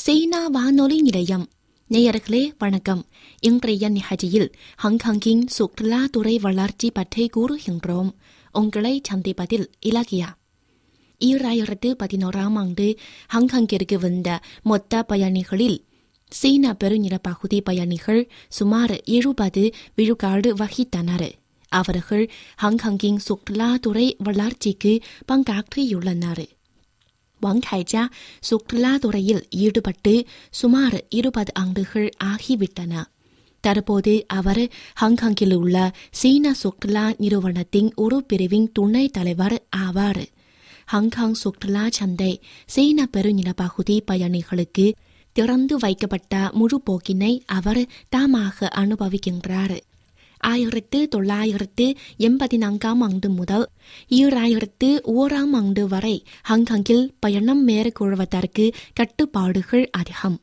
சீனா வானொலி நிலையம். நேயர்களே வணக்கம். இன்றைய நிகழ்ச்சியில் ஹாங்காங்கின் சுற்றுலாத்துறை வளர்ச்சி பற்றி கூறுகின்றோம். உங்களை சந்திப்பதில் இலக்கியா. 2011ஆம் ஆண்டு ஹாங்காங்கிற்கு வந்த மொத்த பயணிகளில் சீனா பெருநிலப்பகுதி பயணிகள் சுமார் 70 விழுக்காடு வகித்தனர். அவர்கள் ஹாங்காங்கின் சுற்றுலாத்துறை வளர்ச்சிக்கு பங்காற்றியுள்ளனர். வாங் கைஜா சுற்றுலாத்துறையில் ஈடுபட்டு சுமார் 20 ஆண்டுகள் ஆகிவிட்டன. தற்போது அவர் ஹாங்காங்கில் உள்ள சீன சுற்றுலா நிறுவனத்தின் ஒரு பிரிவின் துணைத் தலைவர் ஆவார். ஹாங்காங் சுற்றுலா சந்தை சீன பெருநிலப்பகுதி பயணிகளுக்கு திறந்து வைக்கப்பட்ட முழு போக்கினை அவர் தாமாக அனுபவிக்கின்றார். 1984ஆம் ஆண்டு முதல் 2001ஆம் ஆண்டு வரை ஹாங்காங்கில் பயணம் மேற்கொள்வதற்கு கட்டுப்பாடுகள் அதிகம்.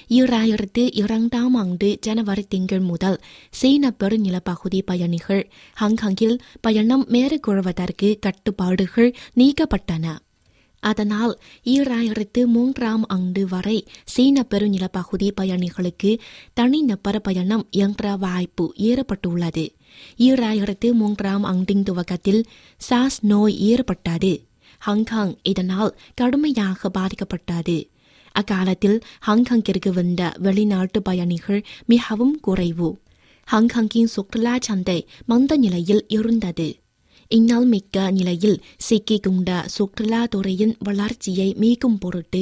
2002ஆம் ஆண்டு ஜனவரி திங்கள் முதல் சீன பெருநிலப்பகுதி பயணிகள் ஹாங்காங்கில் பயணம் மேற்கொள்வதற்கு கட்டுப்பாடுகள் நீக்கப்பட்டன. அதனால் 2003ஆம் ஆண்டு வரை சீன பெருநிலப்பகுதி பயணிகளுக்கு தனிநபர் பயணம் என்ற வாய்ப்பு ஏற்பட்டுள்ளது. 2003ஆம் ஆண்டின் துவக்கத்தில் சாஸ் நோய் ஏற்பட்டது. ஹாங்காங் இதனால் கடுமையாக பாதிக்கப்பட்டது. அக்காலத்தில் ஹாங்காங்கிற்கு வந்த வெளிநாட்டு பயணிகள் மிகவும் குறைவு. ஹாங்காங்கின் சுற்றுலா சந்தை மந்த நிலையில் இருந்தது. இன்னல் மிக்க நிலையில் சிக்கிக் கொண்ட சுற்றுலாத்துறையின் வளர்ச்சியை மீட்கும் பொருட்டு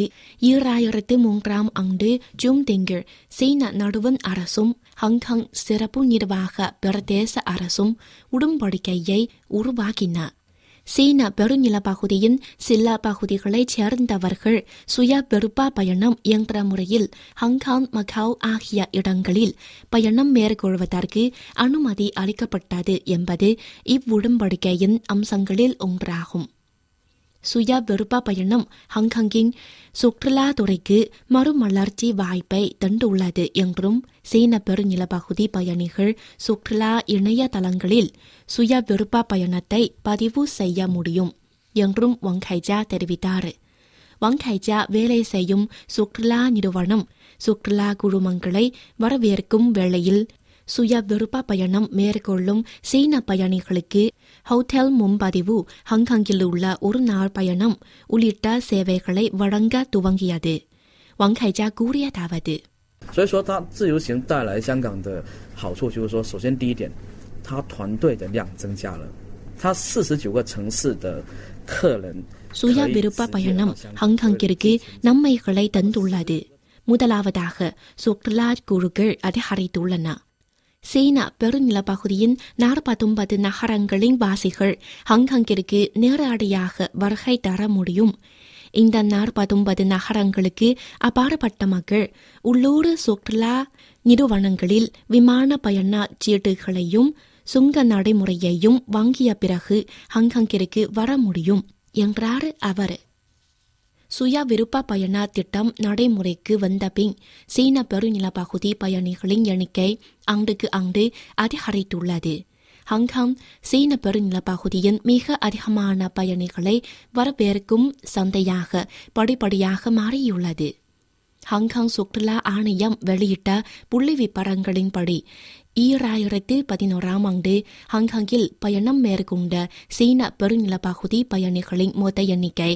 2003ஆம் ஆண்டு ஜூன் திங்கள் சீன நடுவண் அரசும் ஹாங்காங் சிறப்பு நிர்வாக பிரதேச அரசும் உடன்படிக்கையை உருவாக்கின. சீன பெருநிலப்பகுதியின் சில பகுதிகளைச் சேர்ந்தவர்கள் சுய விருப்ப பயணம் என்ற முறையில் ஹாங்காங், மக்காவ் ஆகிய இடங்களில் பயணம் மேற்கொள்வதற்கு அனுமதி அளிக்கப்பட்டது என்பது இவ்வுடன்படிக்கையின் அம்சங்களில் ஒன்றாகும். சுய விருப்ப பயணம் ஹாங்காங்கின் சுற்றுலாத்துறைக்கு மறுமலர்ச்சி வாய்ப்பை தந்துள்ளது என்றும் சீன பெருநிலப்பகுதி பயணிகள் சுற்றுலா இணையதளங்களில் சுய விருப்ப பயணத்தை பதிவு செய்ய முடியும் என்றும் வாங் கைஜா தெரிவித்தார். வாங் கைஜா வேலை செய்யும் சுற்றுலா நிறுவனம் சுற்றுலா குழுமங்களை வரவேற்கும் வேளையில் சுய விருப்ப பயணம் மேற்கொள்ளும் சீன பயணிகளுக்கு ஹோட்டல் முன்பதிவு, ஹாங்காங்கில் உள்ள ஒரு நாள் பயணம் உள்ளிட்ட சேவைகளை வழங்க துவங்கியது. வாங் கைஜா கூறியதாவது: 所以说它自由行带来香港的好处就是说，首先第一点，它团队的量增加了，它49个城市的客人。 சுய விருப்ப பயணம் ஹாங்காங்கிற்கு நன்மைகளை தந்துள்ளது. முதலாவதாக சுற்றுலா குழுக்கள் அதிகரித்துள்ளன. சீன பெருநிலப்பகுதியின் 49 நகரங்களின் வாசிகள் ஹாங்காங்கிற்கு நேரடியாக வருகை தர முடியும். இந்த 49 நகரங்களுக்கு அப்பாற்பட்ட மக்கள் உள்ளூர் சுற்றுலா நிறுவனங்களில் விமான பயண சீட்டுகளையும் சுங்க நடைமுறையையும் வாங்கிய பிறகு ஹாங்காங்கிற்கு வர முடியும் என்றார் அவர். சுய விருப்ப பயண திட்டம் நடைமுறைக்கு வந்தபின் சீன பெருநிலப்பகுதி பயணிகளின் எண்ணிக்கை ஆண்டுக்கு ஆண்டு அதிகரித்துள்ளது. ஹாங்காங் சீன பெருநிலப்பகுதியின் மிக அதிகமான பயணிகளை வரவேற்கும் சந்தையாக படிப்படியாக மாறியுள்ளது. ஹாங்காங் சுற்றுலா ஆணையம் வெளியிட்ட புள்ளி விபரங்களின்படி 2011ஆம் ஆண்டு ஹாங்காங்கில் பயணம் மேற்கொண்ட சீன பெருநிலப்பகுதி பயணிகளின் மொத்த எண்ணிக்கை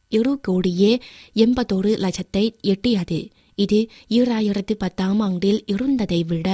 2,81,00,000 எட்டியது. இது 2010ஆம் ஆண்டில் இருந்ததை விட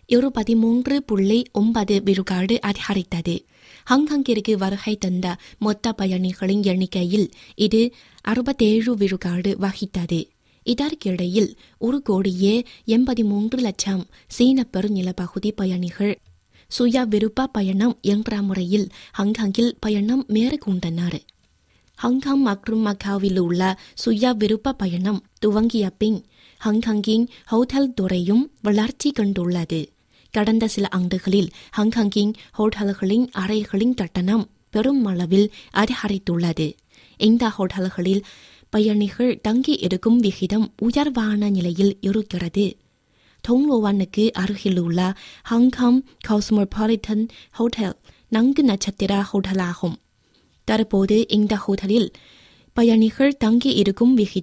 13.9 விழுக்காடு அதிகரித்தது. ஹாங்காங்கிற்கு வருகை தந்த மொத்த பயணிகளின் எண்ணிக்கையில் இது 67 விழுக்காடு வகித்தது. இதற்கிடையில் 1,83,00,000 சீன பெருநிலப்பகுதி பயணிகள் சுய விருப்ப பயணம் என்ற முறையில் ஹாங்காங்கில் பயணம் மேற்கொண்டனர். ஹாங்காங் மற்றும் மக்காவில் உள்ள சுய விருப்ப பயணம் துவங்கிய பின் ஹாங்காங்கின் ஹோட்டல் துறையும் வளர்ச்சி கண்டுள்ளது. கடந்த சில ஆண்டுகளில் ஹாங்காங்கின் ஹோட்டல்களின் அறைகளின் கட்டணம் பெரும் அளவில் அதிகரித்துள்ளது. இந்த ஹோட்டல்களில் பயணிகள் தங்கி இருக்கும் விகிதம் உயர்வான நிலையில் இருக்கிறது. தொங்லோவானுக்கு அருகிலுள்ள ஹாங்காங் காஸ்மோபாலிட்டன் ஹோட்டல் 4 நட்சத்திர ஹோட்டலாகும். தற்போது இந்த ஹோட்டலில் பயணிகள் தங்கி இருக்கும் விகிதம்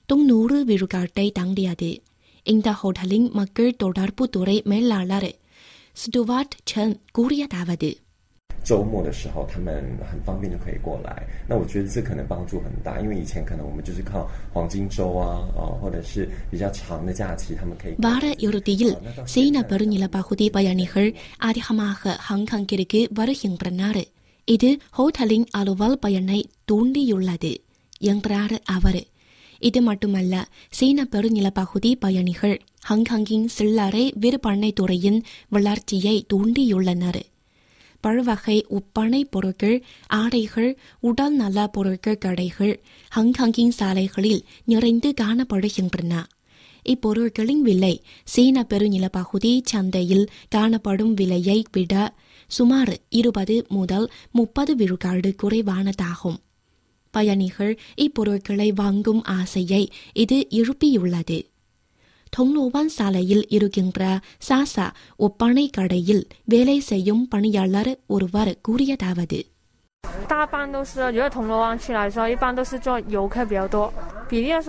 90 விழுக்காட்டை தாண்டியது. இந்த ஹோட்டலின் மக்கள் தொடர்பு துறை மேலாளர் ஸ்டுவார்ட் சென் கூறியதாவது, 周末的时候他们很方便就可以过来，那我觉得这可能帮助很大，因为以前可能我们就是靠黄金周啊，或者是比较长的假期他们可以 வார இறுதியில் சீன பெருநிலப்பகுதி பயணிகள் அதிகமாக ஹாங்காங்கிற்கு வருகின்றனர். இது ஹோட்டலின் அலுவல் பயனை தூண்டியுள்ளது என்றார் அவர். இது மட்டுமல்ல, சீன பெருநிலப்பகுதி பயணிகள் ஹாங்காங்கின் சில்லறை விற்பனை துறையின் வளர்ச்சியை தூண்டியுள்ளனர். பழவகை ஒப்பனை பொருட்கள், ஆடைகள், உடல் நல பொருட்கள் கடைகள் ஹாங்காங்கின் சாலைகளில் நிறைந்து காணப்படுகின்றன. இப்பொருட்களின் விலை சீன பெருநிலப்பகுதி சந்தையில் காணப்படும் விலையை விட சுமார் 20 முதல் 30 விழுக்காடு குறைவானதாகும். பயணிகள் இப்பொருட்களை வாங்கும் ஆசையை இது எழுப்பியுள்ளது. தொங்லோவான் சாலையில் இருக்கின்ற சாசா ஒப்பனை கடையில் வேலை செய்யும் பணியாளர் ஒருவர் கூறியதாவது, 大半都是，觉得铜锣湾去来说，一般都是做游客比较多，比例说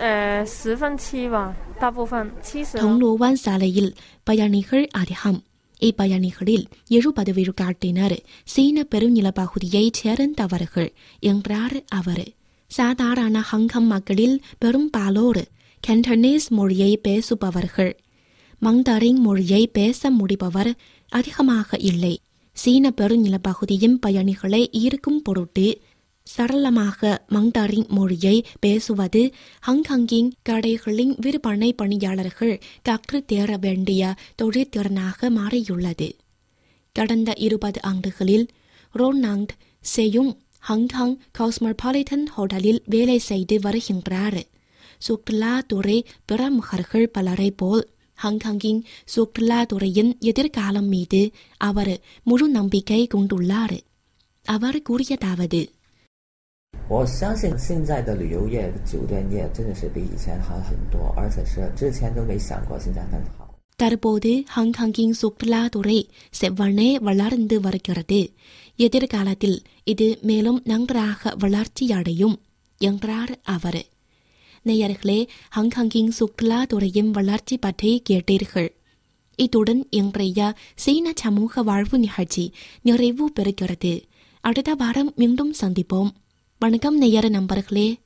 7/10吧，大部分70。 தொங்லோவான் சாலையில் பயணிகள் அதிகம். இப்பயணிகளில் 70 விழுக்காட்டினர் சீன பெருநிலப்பகுதியைச் சேர்ந்தவர்கள் என்றார் அவர். சாதாரண ஹாங்காங் மக்களில் பெரும்பாலோர் கேண்டனீஸ் மொழியை பேசுபவர்கள். மங்தாரிங் மொழியை பேச முடிபவர் அதிகமாக இல்லை. சீன பெருநிலப்பகுதியின் பயணிகளை ஈர்க்கும் பொருட்டு சரளமாக மங்தாரிங் மொழியை பேசுவது ஹாங்காங்கின் கடைகளின் விற்பனை பணியாளர்கள் கற்றுத் தேர வேண்டிய தொழிற்திறனாக மாறியுள்ளது. கடந்த 20 ஆண்டுகளில் ரோனால்ட் செயுங் ஹாங்காங் காஸ்மோபாலிட்டன் ஹோட்டலில் வேலை செய்து வருகின்றார். சுற்றுலாத்துறை பிரமுகர்கள் பலரை போல் ஹாங்காங்கின் சுற்றுலாத்துறையின் எதிர்காலம் மீது அவர் முழு நம்பிக்கை கொண்டுள்ளார். அவர் கூறியதாவது, 我相信现在的旅游业、酒店业真的是比以前好很多，而且是之前都没想过现在更好。 தற்போது ஹாங்காங்கின் சுற்றுலாத்துறை செவ்வனே வளர்ந்து வருகிறது. எதிர்காலத்தில் இது மேலும் நன்றாக வளர்ச்சியடையும் என்றார் அவர். நேயர்களே, ஹாங்காங்கின் சுற்றுலாத்துறையின் வளர்ச்சி பற்றி கேட்டீர்கள். இத்துடன் இன்றைய சீன சமூக வாழ்வு நிகழ்ச்சி நிறைவு பெறுகிறது. அடுத்த வாரம் மீண்டும் சந்திப்போம். வணக்கம் நேயர் நண்பர்களே.